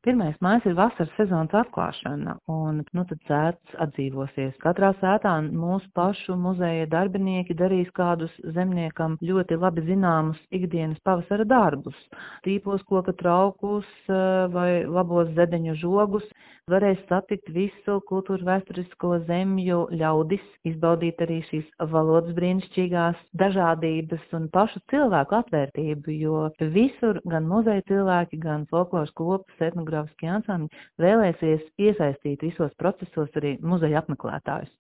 1. maijs ir vasaras sezonas atklāšana, un tad sētas atdzīvosies. Katrā sētā mūsu pašu muzeja darbinieki darīs kādus zemniekam ļoti labi zināmus ikdienas pavasara darbus. Tīpos koka traukus vai labos zedeņu žogus, varēs satikt visu kultūru vēsturisko zemju ļaudis, izbaudīt arī šīs valodas brīnišķīgās dažādības un pašu cilvēku atvērtību, jo visur gan muzeja cilvēki, gan folkloras kopas, etnogrāfiskie ansambļi vēlēsies iesaistīt visos procesos arī muzeja apmeklētājus.